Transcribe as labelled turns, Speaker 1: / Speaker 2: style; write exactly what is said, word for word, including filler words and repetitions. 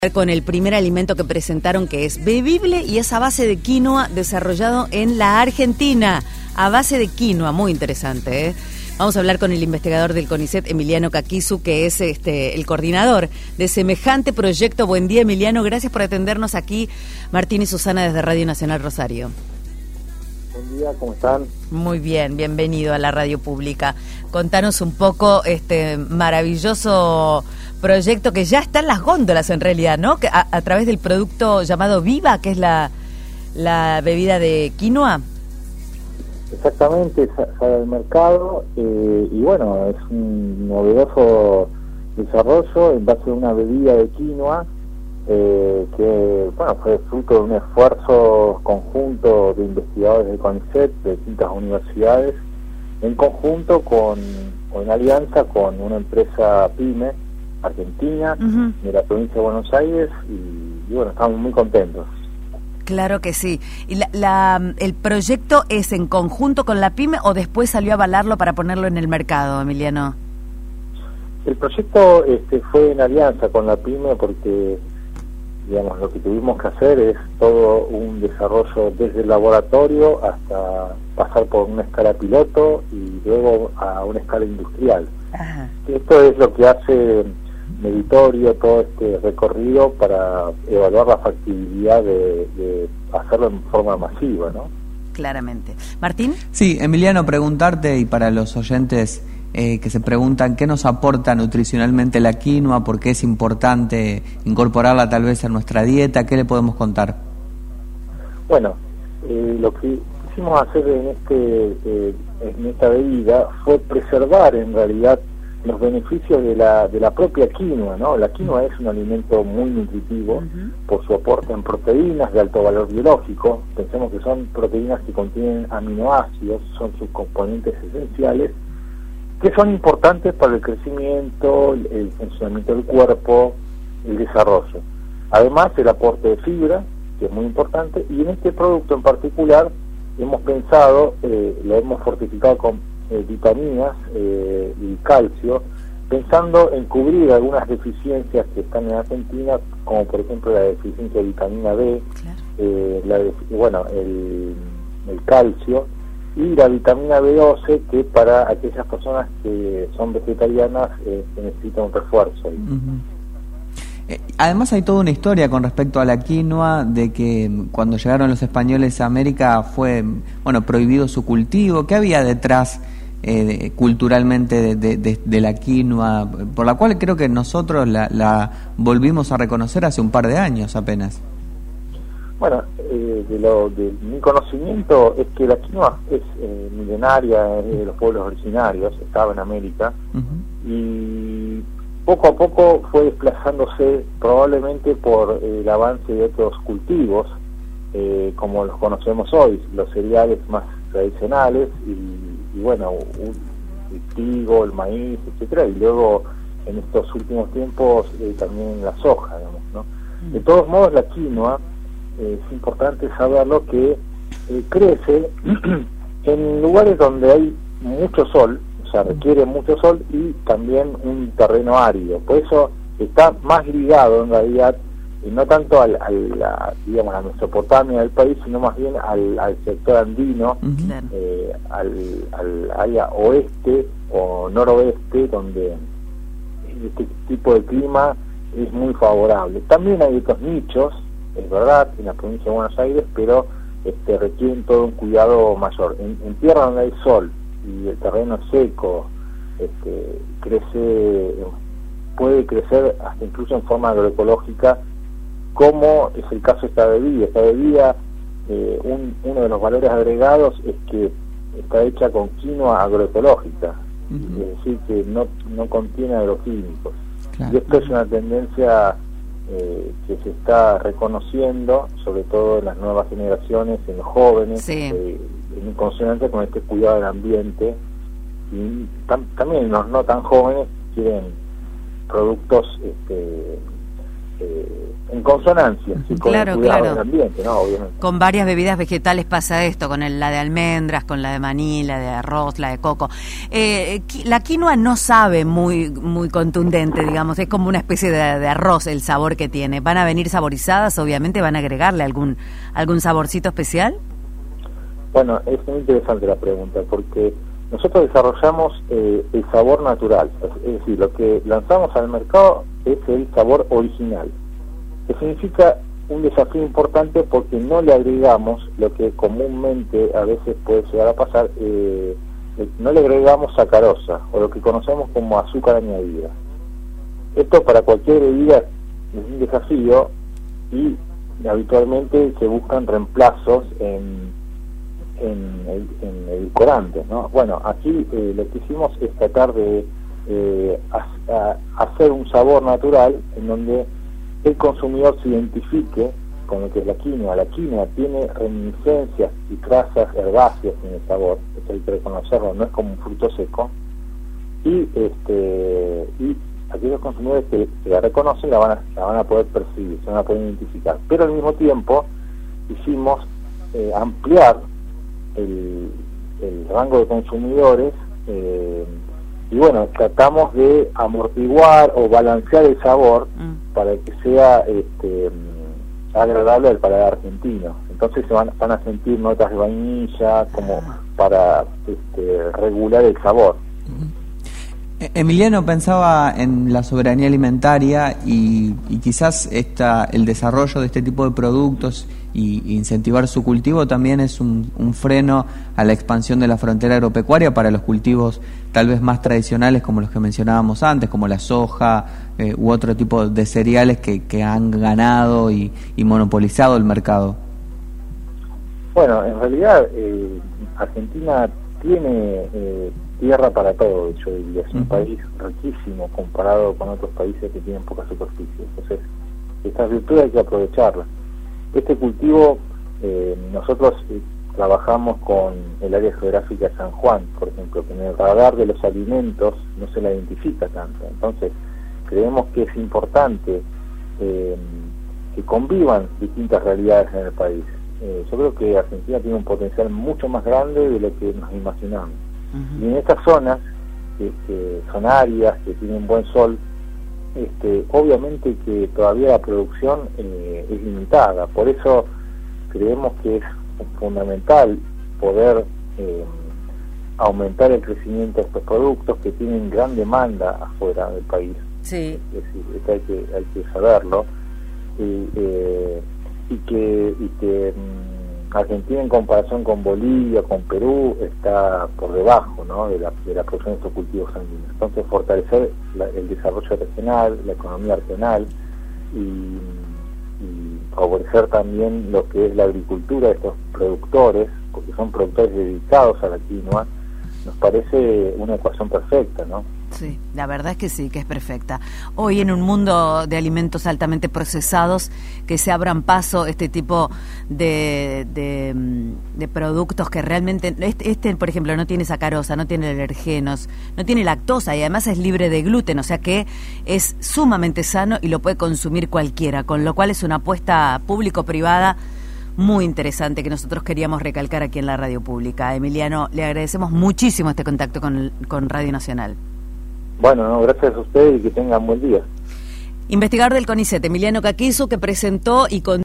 Speaker 1: Con el primer alimento que presentaron, que es bebible y es a base de quinoa, desarrollado en la Argentina, a base de quinoa, muy interesante, ¿eh? Vamos a hablar con el investigador del CONICET, Emiliano Caquisu, que es este el coordinador de semejante proyecto. Buen día, Emiliano, gracias por atendernos aquí. Martín y Susana desde Radio Nacional Rosario.
Speaker 2: Buen día, ¿cómo están?
Speaker 1: Muy bien, bienvenido a la radio pública. Contanos un poco este maravilloso proyecto que ya está en las góndolas en realidad, ¿no? Que a, a través del producto llamado Viva, que es la, la bebida de quinoa.
Speaker 2: Exactamente, sale al mercado eh, y bueno, es un novedoso desarrollo en base a una bebida de quinoa eh, que bueno fue fruto de un esfuerzo conjunto de investigadores del CONICET, de distintas universidades, en conjunto con, o en alianza con una empresa pyme argentina, uh-huh, de la provincia de Buenos Aires, y, y bueno, estamos muy contentos.
Speaker 1: Claro que sí. ¿Y la, la, el proyecto es en conjunto con la pyme o después salió a avalarlo para ponerlo en el mercado, Emiliano?
Speaker 2: El proyecto este, fue en alianza con la pyme porque, digamos, lo que tuvimos que hacer es todo un desarrollo desde el laboratorio hasta pasar por una escala piloto y luego a una escala industrial. Ajá. Esto es lo que hace meritorio todo este recorrido para evaluar la factibilidad de, de hacerlo en forma masiva, ¿no?
Speaker 1: Claramente. ¿Martín?
Speaker 3: Sí, Emiliano, preguntarte, y para los oyentes eh, que se preguntan qué nos aporta nutricionalmente la quinoa, por qué es importante incorporarla tal vez a nuestra dieta, ¿qué le podemos contar?
Speaker 2: Bueno, eh, lo que quisimos hacer en, este, eh, en esta bebida fue preservar en realidad los beneficios de la de la propia quinoa, ¿no? La quinoa es un alimento muy nutritivo, uh-huh, por su aporte en proteínas de alto valor biológico. Pensemos que son proteínas que contienen aminoácidos, son sus componentes esenciales, que son importantes para el crecimiento, el, el funcionamiento del cuerpo, el desarrollo. Además, el aporte de fibra, que es muy importante, y en este producto en particular hemos pensado, eh, lo hemos fortificado con Eh, vitaminas eh, y calcio, pensando en cubrir algunas deficiencias que están en Argentina, como por ejemplo la deficiencia de vitamina B, claro, eh, la de, bueno, el, el calcio y la vitamina B doce, que para aquellas personas que son vegetarianas eh, necesitan un refuerzo.
Speaker 3: Uh-huh. eh, además hay toda una historia con respecto a la quinoa, de que cuando llegaron los españoles a América fue bueno prohibido su cultivo. ¿Qué había detrás Eh, de, culturalmente de, de, de, de la quinoa, por la cual creo que nosotros la, la volvimos a reconocer hace un par de años apenas?
Speaker 2: Bueno, eh, de, lo, de mi conocimiento es que la quinoa es eh, milenaria, es de los pueblos originarios, estaba en América, uh-huh, y poco a poco fue desplazándose probablemente por eh, el avance de otros cultivos, eh, como los conocemos hoy, los cereales más tradicionales, y y bueno, el trigo, el maíz, etcétera, y luego en estos últimos tiempos eh, también la soja, digamos, ¿no? De todos modos, la quinoa, eh, es importante saberlo, que eh, crece en lugares donde hay mucho sol, o sea, requiere mucho sol, y también un terreno árido. Por eso está más ligado en realidad, y no tanto al, al la, digamos, a Mesopotamia del país, sino más bien al, al sector andino, uh-huh, eh, al, al área oeste o noroeste, donde este tipo de clima es muy favorable. También hay otros nichos, es verdad, en la provincia de Buenos Aires, pero este, requieren todo un cuidado mayor. En, en tierra donde hay sol y el terreno seco, este, crece, puede crecer hasta incluso en forma agroecológica, como es el caso de esta bebida. Esta bebida, eh, un, uno de los valores agregados es que está hecha con quinoa agroecológica, uh-huh, es decir, que no, no contiene agroquímicos. Claro. Y esto es una tendencia eh, que se está reconociendo, sobre todo en las nuevas generaciones, en los jóvenes, sí, eh, en consonancia con este cuidado del ambiente, y tam, también los no tan jóvenes quieren productos este, eh, en consonancia, sí, con
Speaker 1: claro,
Speaker 2: el cuidado
Speaker 1: claro.
Speaker 2: del ambiente, ¿no? Obviamente.
Speaker 1: Con varias bebidas vegetales pasa esto, con el, la de almendras, con la de maní, la de arroz, la de coco. Eh, la quinoa no sabe muy muy contundente, digamos, es como una especie de, de arroz el sabor que tiene. ¿Van a venir saborizadas? Obviamente, ¿van a agregarle algún algún saborcito especial?
Speaker 2: Bueno, es muy interesante la pregunta, porque nosotros desarrollamos eh, el sabor natural, es decir, lo que lanzamos al mercado es el sabor original, que significa un desafío importante porque no le agregamos lo que comúnmente a veces puede llegar a pasar, eh, no le agregamos sacarosa, o lo que conocemos como azúcar añadida. Esto para cualquier bebida es un desafío y habitualmente se buscan reemplazos en en, en edulcorantes, ¿no? Bueno, aquí eh, lo que hicimos es tratar de eh, a, a hacer un sabor natural en donde el consumidor se identifique con lo que es la quinoa. La quinoa tiene reminiscencias y trazas herbáceas en el sabor, eso hay que reconocerlo, no es como un fruto seco, y este y aquellos consumidores que, que la reconocen la van, a, la van a poder percibir, se van a poder identificar, pero al mismo tiempo hicimos eh, ampliar El, el rango de consumidores eh, y bueno, tratamos de amortiguar o balancear el sabor mm. para que sea este, agradable al paladar argentino. Entonces se van, van a sentir notas de vainilla como para este, regular el sabor.
Speaker 3: Emiliano, pensaba en la soberanía alimentaria y, y quizás esta, el desarrollo de este tipo de productos y incentivar su cultivo también es un, un freno a la expansión de la frontera agropecuaria para los cultivos tal vez más tradicionales como los que mencionábamos antes, como la soja eh, u otro tipo de cereales que, que han ganado y, y monopolizado el mercado.
Speaker 2: Bueno, en realidad eh, Argentina tiene eh, tierra para todo, yo diría, es un uh-huh. país riquísimo comparado con otros países que tienen poca superficie, entonces esta virtud hay que aprovecharla. Este cultivo, eh, nosotros eh, trabajamos con el área geográfica de San Juan, por ejemplo, que en el radar de los alimentos no se la identifica tanto, entonces creemos que es importante eh, que convivan distintas realidades en el país. Eh, yo creo que Argentina tiene un potencial mucho más grande de lo que nos imaginamos. Uh-huh. Y en estas zonas, que, que son áreas, que tienen buen sol, este, obviamente que todavía la producción eh, es limitada. Por eso creemos que es fundamental poder eh, aumentar el crecimiento de estos productos que tienen gran demanda afuera del país.
Speaker 1: Sí.
Speaker 2: Es decir, esto hay que, hay que saberlo. Y, eh, y que, y que mmm, Argentina en comparación con Bolivia, con Perú, está por debajo, ¿no?, de, la, de la producción de estos cultivos sanguíneos. Entonces fortalecer la, el desarrollo regional, la economía regional y, y favorecer también lo que es la agricultura de estos productores, porque son productores dedicados a la quinoa, nos parece una ecuación perfecta, ¿no?
Speaker 1: Sí, la verdad es que sí, que es perfecta. Hoy en un mundo de alimentos altamente procesados, que se abran paso este tipo de, de, de productos que realmente... Este, este, por ejemplo, no tiene sacarosa, no tiene alergenos, no tiene lactosa y además es libre de gluten, o sea que es sumamente sano y lo puede consumir cualquiera, con lo cual es una apuesta público-privada muy interesante que nosotros queríamos recalcar aquí en la radio pública. Emiliano, le agradecemos muchísimo este contacto con, con Radio Nacional.
Speaker 2: Bueno, no, gracias a ustedes y que tengan buen día.
Speaker 1: Investigador del CONICET, Emiliano Caquizo, que presentó y con